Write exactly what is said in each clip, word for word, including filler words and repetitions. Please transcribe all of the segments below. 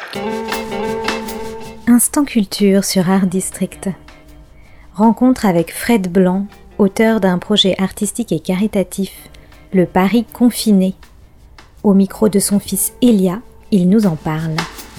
Instant Culture sur Art District. Rencontre avec Fred Blanc, auteur d'un projet artistique et caritatif, le Paris confiné. Au micro de son fils Elia, il nous en parle.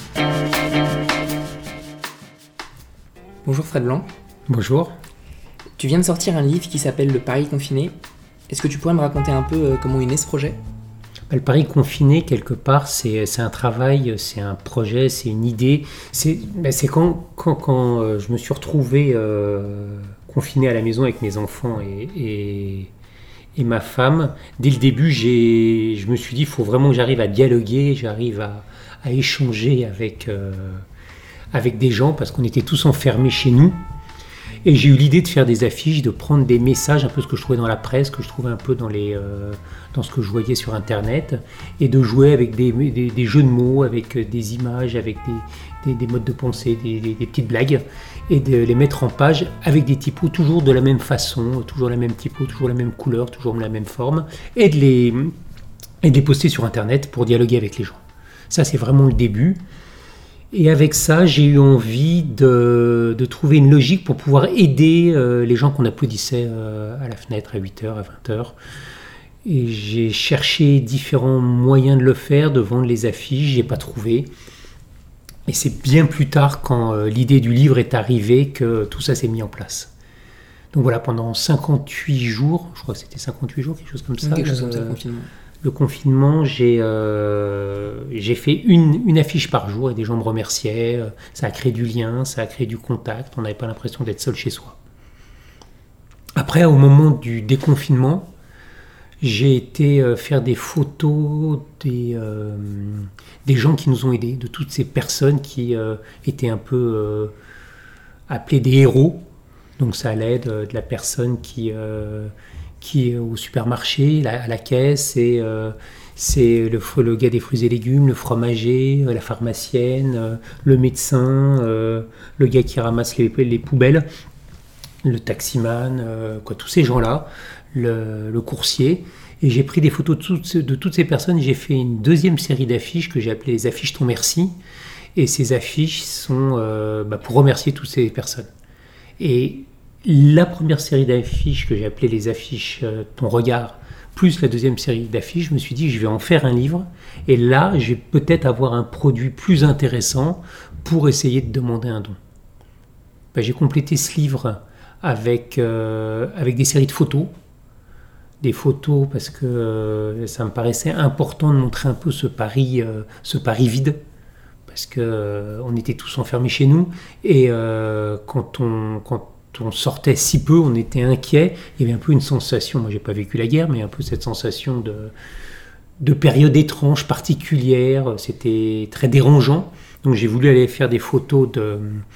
Bonjour Fred Blanc. Bonjour. Tu viens de sortir un livre qui s'appelle Le Paris confiné. Est-ce que tu pourrais me raconter un peu comment est né ce projet ? Le Paris confiné, quelque part, c'est, c'est un travail, c'est un projet, c'est une idée. C'est, ben c'est quand, quand, quand euh, je me suis retrouvé euh, confiné à la maison avec mes enfants et, et, et ma femme. Dès le début, j'ai, je me suis dit, il faut vraiment que j'arrive à dialoguer, j'arrive à, à échanger avec, euh, avec des gens, parce qu'on était tous enfermés chez nous. Et j'ai eu l'idée de faire des affiches, de prendre des messages, un peu ce que je trouvais dans la presse, que je trouvais un peu dans, les, euh, dans ce que je voyais sur Internet, et de jouer avec des, des, des jeux de mots, avec des images, avec des, des, des modes de pensée, des, des, des petites blagues, et de les mettre en page avec des typos toujours de la même façon, toujours la même typo, toujours la même couleur, toujours la même forme, et de les, et de les poster sur Internet pour dialoguer avec les gens. Ça, c'est vraiment le début. Et avec ça, j'ai eu envie de, de trouver une logique pour pouvoir aider euh, les gens qu'on applaudissait euh, à la fenêtre à huit heures, à vingt heures. Et j'ai cherché différents moyens de le faire, de vendre les affiches, j'ai pas trouvé. Et c'est bien plus tard, quand euh, l'idée du livre est arrivée, que tout ça s'est mis en place. Donc voilà, pendant cinquante-huit jours, je crois que c'était cinquante-huit jours, quelque chose comme ça. Quelque chose comme ça, euh, le confinement. Le confinement, j'ai, euh, j'ai fait une, une affiche par jour et des gens me remerciaient. Ça a créé du lien, ça a créé du contact. On n'avait pas l'impression d'être seul chez soi. Après, au moment du déconfinement, j'ai été euh, faire des photos des, euh, des gens qui nous ont aidés, de toutes ces personnes qui euh, étaient un peu euh, appelées des héros. Donc ça allait de, de la personne qui... Euh, qui est au supermarché, la, à la caisse, et, euh, c'est le, le gars des fruits et légumes, le fromager, la pharmacienne, euh, le médecin, euh, le gars qui ramasse les, les poubelles, le taximan, euh, quoi, tous ces gens-là, le, le coursier. Et j'ai pris des photos de toutes, de toutes ces personnes. J'ai fait une deuxième série d'affiches que j'ai appelées les affiches Ton Merci. Et ces affiches sont euh, bah, pour remercier toutes ces personnes. Et la première série d'affiches que j'ai appelée les affiches euh, Ton Regard, plus la deuxième série d'affiches, je me suis dit je vais en faire un livre, et là je vais peut-être avoir un produit plus intéressant pour essayer de demander un don. Ben, j'ai complété ce livre avec, euh, avec des séries de photos, des photos parce que euh, ça me paraissait important de montrer un peu ce Paris, euh, ce Paris vide, parce qu'on euh, était tous enfermés chez nous, et euh, quand on... Quand on sortait si peu, on était inquiet. Il y avait un peu une sensation, moi j'ai pas vécu la guerre, mais un peu cette sensation de, de période étrange, particulière. C'était très dérangeant. Donc j'ai voulu aller faire des photos de,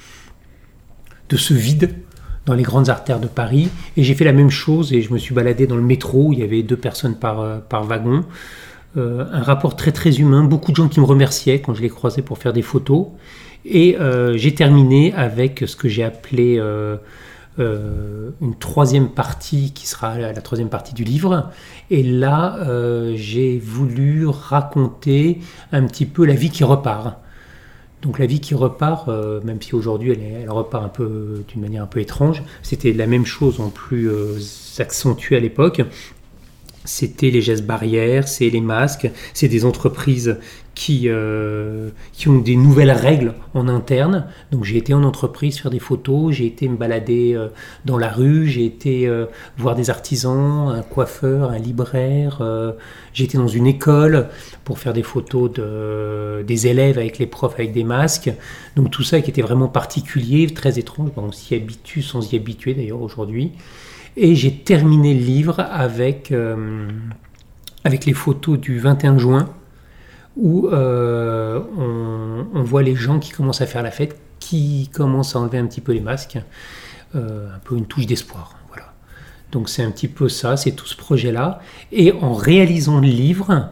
de ce vide dans les grandes artères de Paris. Et j'ai fait la même chose et je me suis baladé dans le métro où il y avait deux personnes par, par wagon. Euh, un rapport très très humain, beaucoup de gens qui me remerciaient quand je les croisais pour faire des photos. Et euh, j'ai terminé avec ce que j'ai appelé euh, euh, une troisième partie qui sera la, la troisième partie du livre. Et là, euh, j'ai voulu raconter un petit peu la vie qui repart. Donc la vie qui repart, euh, même si aujourd'hui elle, elle repart un peu d'une manière un peu étrange, c'était la même chose en plus euh, accentué à l'époque. C'était les gestes barrières, c'est les masques, c'est des entreprises qui, euh, qui ont des nouvelles règles en interne. Donc j'ai été en entreprise faire des photos, j'ai été me balader euh, dans la rue, j'ai été euh, voir des artisans, un coiffeur, un libraire, euh, j'ai été dans une école pour faire des photos de, des élèves avec les profs avec des masques. Donc tout ça qui était vraiment particulier, très étrange, bon, on s'y habitue sans s'y habituer d'ailleurs aujourd'hui. Et j'ai terminé le livre avec, euh, avec les photos du vingt et un juin, où euh, on, on voit les gens qui commencent à faire la fête, qui commencent à enlever un petit peu les masques, euh, un peu une touche d'espoir. Voilà. Donc c'est un petit peu ça, c'est tout ce projet-là. Et en réalisant le livre,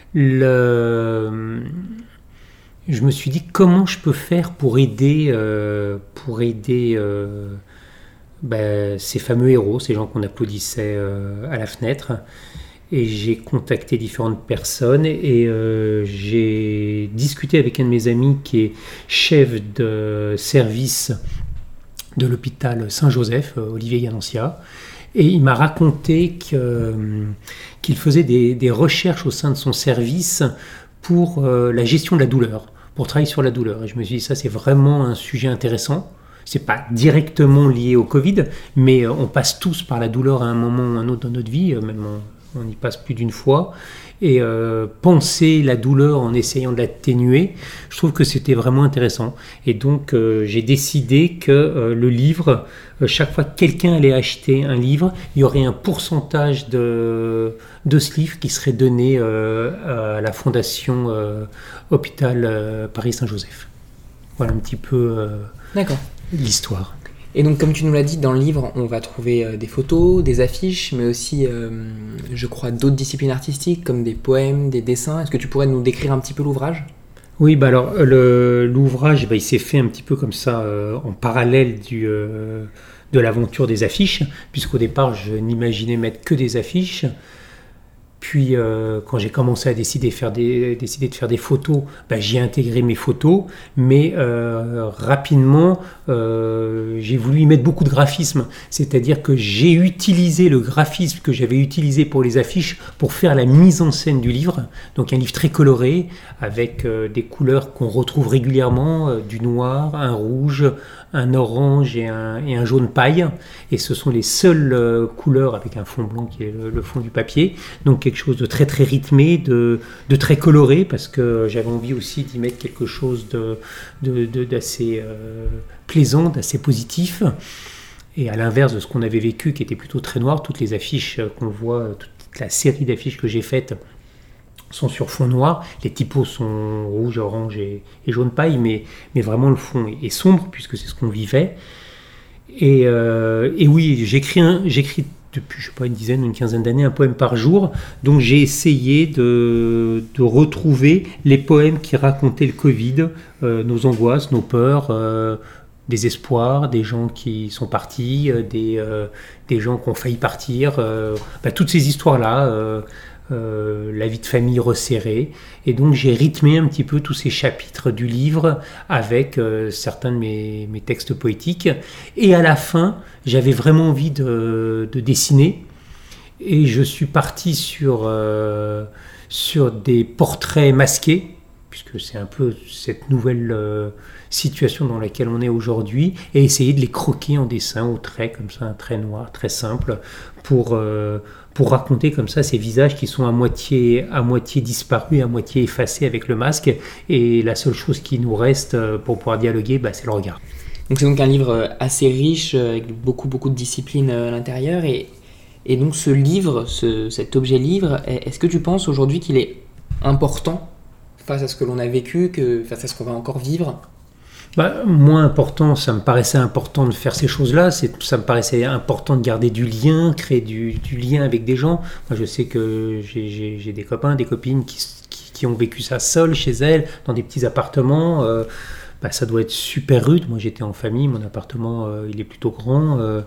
le... je me suis dit comment je peux faire pour aider, euh, pour aider euh, ben, ces fameux héros, ces gens qu'on applaudissait euh, à la fenêtre. Et j'ai contacté différentes personnes et euh, j'ai discuté avec un de mes amis qui est chef de service de l'hôpital Saint-Joseph, Olivier Ganancia. Et il m'a raconté que, euh, qu'il faisait des, des recherches au sein de son service pour euh, la gestion de la douleur, pour travailler sur la douleur. Et je me suis dit, ça c'est vraiment un sujet intéressant. C'est pas directement lié au Covid, mais euh, on passe tous par la douleur à un moment ou un autre dans notre vie, euh, même on, on y passe plus d'une fois. Et euh, penser la douleur en essayant de l'atténuer, je trouve que c'était vraiment intéressant. Et donc euh, j'ai décidé que euh, le livre, euh, chaque fois que quelqu'un allait acheter un livre, il y aurait un pourcentage de, de ce livre qui serait donné euh, à la Fondation euh, Hôpital euh, Paris Saint-Joseph. Voilà un petit peu euh, D'accord. l'histoire. Et donc, comme tu nous l'as dit, dans le livre, on va trouver euh, des photos, des affiches, mais aussi, euh, je crois, d'autres disciplines artistiques, comme des poèmes, des dessins. Est-ce que tu pourrais nous décrire un petit peu l'ouvrage ? Oui, bah alors, le, l'ouvrage, bah, il s'est fait un petit peu comme ça, euh, en parallèle du, euh, de l'aventure des affiches, puisqu'au départ, je n'imaginais mettre que des affiches. Puis, euh, quand j'ai commencé à décider, faire des, décider de faire des photos, bah, j'ai intégré mes photos, mais euh, rapidement, euh, j'ai voulu y mettre beaucoup de graphisme. C'est-à-dire que j'ai utilisé le graphisme que j'avais utilisé pour les affiches pour faire la mise en scène du livre. Donc, un livre très coloré, avec euh, des couleurs qu'on retrouve régulièrement, euh, du noir, un rouge, un orange et un, et un jaune paille. Et ce sont les seules euh, couleurs avec un fond blanc qui est le, le fond du papier. Donc quelque chose de très très rythmé, de, de très coloré, parce que j'avais envie aussi d'y mettre quelque chose de, de, de, d'assez euh, plaisant, d'assez positif. Et à l'inverse de ce qu'on avait vécu, qui était plutôt très noir, toutes les affiches qu'on voit, toute la série d'affiches que j'ai faites sont sur fond noir. Les typos sont rouge, orange et, et jaune paille, mais, mais vraiment le fond est, est sombre, puisque c'est ce qu'on vivait. Et, euh, et oui, j'écris, un, j'écris depuis, je sais pas, une dizaine ou une quinzaine d'années, un poème par jour. Donc j'ai essayé de, de retrouver les poèmes qui racontaient le Covid, euh, nos angoisses, nos peurs, euh, des espoirs, des gens qui sont partis, euh, des, euh, des gens qui ont failli partir, euh, bah, toutes ces histoires-là, euh, euh, la vie de famille resserrée. Et donc j'ai rythmé un petit peu tous ces chapitres du livre avec euh, certains de mes, mes textes poétiques. Et à la fin, j'avais vraiment envie de, de dessiner. Et je suis parti sur, euh, sur des portraits masqués, puisque c'est un peu cette nouvelle euh, situation dans laquelle on est aujourd'hui, et essayer de les croquer en dessin au trait, comme ça, un trait noir, très simple, pour, euh, pour raconter comme ça ces visages qui sont à moitié, à moitié disparus, à moitié effacés avec le masque, et la seule chose qui nous reste pour pouvoir dialoguer, bah, c'est le regard. Donc c'est donc un livre assez riche, avec beaucoup, beaucoup de disciplines à l'intérieur, et, et donc ce livre, ce, cet objet livre, est-ce que tu penses aujourd'hui qu'il est important face à ce que l'on a vécu, que, face à ce qu'on va encore vivre ? Bah, moins important, ça me paraissait important de faire ces choses-là, c'est, ça me paraissait important de garder du lien, créer du, du lien avec des gens. Moi, je sais que j'ai, j'ai, j'ai des copains, des copines qui, qui, qui ont vécu ça seules, chez elles, dans des petits appartements. Euh, bah, ça doit être super rude. Moi, j'étais en famille, mon appartement, euh, il est plutôt grand. Euh,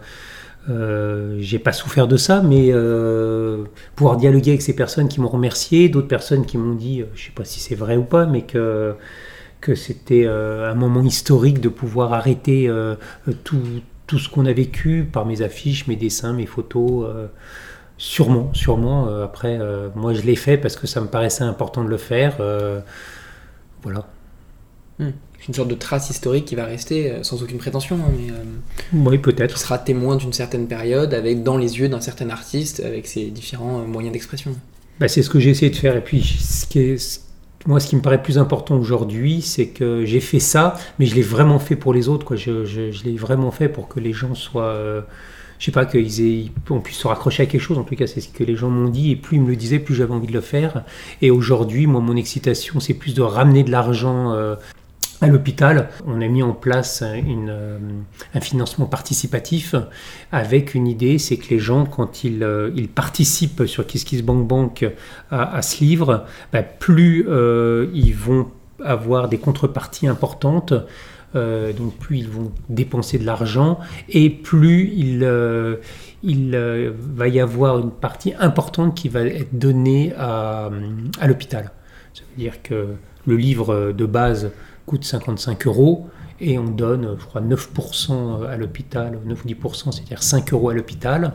euh, j'ai pas souffert de ça, mais euh, pouvoir dialoguer avec ces personnes qui m'ont remercié, d'autres personnes qui m'ont dit, euh, je sais pas si c'est vrai ou pas, mais que... que c'était euh, un moment historique de pouvoir arrêter euh, tout, tout ce qu'on a vécu par mes affiches, mes dessins, mes photos. Euh, sûrement, sûrement. Euh, après, euh, moi, je l'ai fait parce que ça me paraissait important de le faire. Euh, voilà. Mmh. C'est une sorte de trace historique qui va rester, euh, sans aucune prétention, hein, mais euh, oui, peut-être. qui sera témoin d'une certaine période, avec dans les yeux d'un certain artiste, avec ses différents euh, moyens d'expression. Bah, c'est ce que j'ai essayé de faire. Et puis, ce qui est... Moi, ce qui me paraît plus important aujourd'hui, c'est que j'ai fait ça, mais je l'ai vraiment fait pour les autres, quoi. Je, je, je l'ai vraiment fait pour que les gens soient... Euh, je sais pas, qu'on puisse se raccrocher à quelque chose. En tout cas, c'est ce que les gens m'ont dit. Et plus ils me le disaient, plus j'avais envie de le faire. Et aujourd'hui, moi, mon excitation, c'est plus de ramener de l'argent... Euh, à l'hôpital, on a mis en place une, euh, un financement participatif avec une idée, c'est que les gens, quand ils, euh, ils participent sur KissKissBankBank à, à ce livre, bah, plus euh, ils vont avoir des contreparties importantes euh, donc plus ils vont dépenser de l'argent et plus il, euh, il euh, va y avoir une partie importante qui va être donnée à, à l'hôpital. Ça veut dire que le livre de base coûte cinquante-cinq euros et on donne, je crois, neuf pour cent à l'hôpital, neuf ou dix pour cent, c'est-à-dire cinq euros à l'hôpital.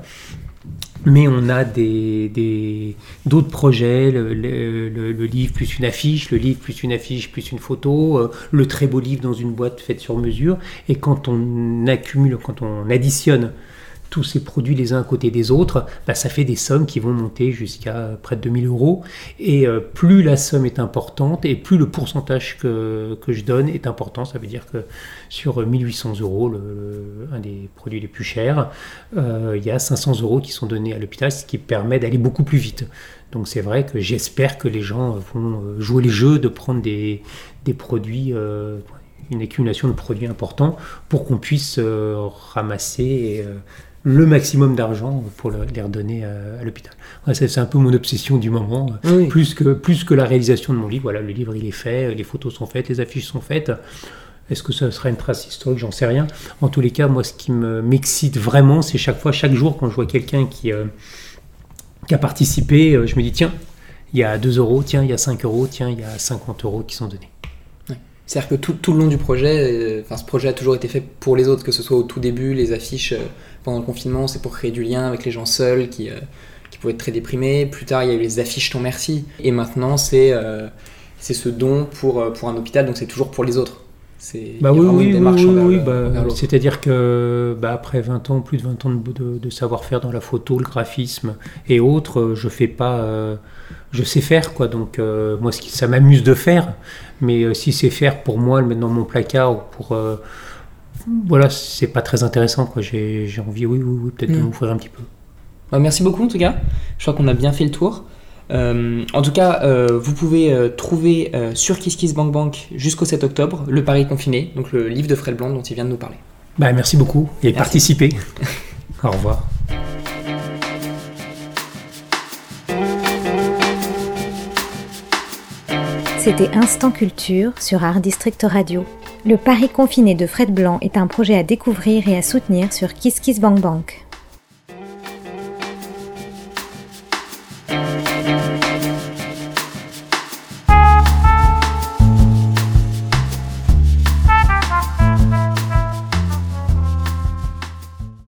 Mais on a des, des, d'autres projets, le, le, le, le livre plus une affiche, le livre plus une affiche plus une photo, euh, le très beau livre dans une boîte faite sur mesure. Et quand on accumule, quand on additionne tous ces produits les uns à côté des autres, bah, ça fait des sommes qui vont monter jusqu'à près de deux mille euros. Et euh, plus la somme est importante et plus le pourcentage que, que je donne est important. Ça veut dire que sur mille huit cents euros, le, le, un des produits les plus chers, euh, il y a cinq cents euros qui sont donnés à l'hôpital, ce qui permet d'aller beaucoup plus vite. Donc c'est vrai que j'espère que les gens vont jouer les jeux de prendre des, des produits, euh, une accumulation de produits importants pour qu'on puisse euh, ramasser euh, le maximum d'argent pour le, les redonner à, à l'hôpital. Ouais, c'est, c'est un peu mon obsession du moment, oui. plus, que, plus que la réalisation de mon livre. Voilà, le livre il est fait, les photos sont faites, les affiches sont faites. Est-ce que ça sera une trace historique? J'en sais rien. En tous les cas, moi, ce qui me, m'excite vraiment, c'est chaque fois, chaque jour, quand je vois quelqu'un qui, euh, qui a participé, euh, je me dis, tiens, il y a deux euros, tiens, il y a cinq euros, tiens, il y a cinquante euros qui sont donnés. Ouais. C'est-à-dire que tout, tout le long du projet, enfin, euh, ce projet a toujours été fait pour les autres, que ce soit au tout début, les affiches euh, pendant le confinement, c'est pour créer du lien avec les gens seuls qui, euh, qui pouvaient être très déprimés. Plus tard, il y a eu les affiches Ton Merci. Et maintenant, c'est, euh, c'est ce don pour, pour un hôpital, donc c'est toujours pour les autres. C'est, bah oui, oui, oui, oui, bah, c'est-à-dire que bah, après vingt ans, plus de vingt ans de, de, de savoir-faire dans la photo, le graphisme et autres, je fais pas, euh, je sais faire quoi. Donc euh, moi, ce qui, ça m'amuse de faire, mais euh, si c'est faire pour moi, le mettre dans mon placard ou pour, euh, voilà, c'est pas très intéressant quoi. J'ai, j'ai envie, oui, oui, oui, peut-être mmh. de m'ouvrir un petit peu. Bah, merci beaucoup en tout cas. Je crois qu'on a bien fait le tour. Euh, en tout cas, euh, vous pouvez euh, trouver euh, sur KissKissBankBank jusqu'au sept octobre Le Paris Confiné, donc le livre de Fred Blanc dont il vient de nous parler. Bah, merci beaucoup et merci. Participer. Au revoir. C'était Instant Culture sur Art District Radio. Le Paris Confiné de Fred Blanc est un projet à découvrir et à soutenir sur KissKissBankBank.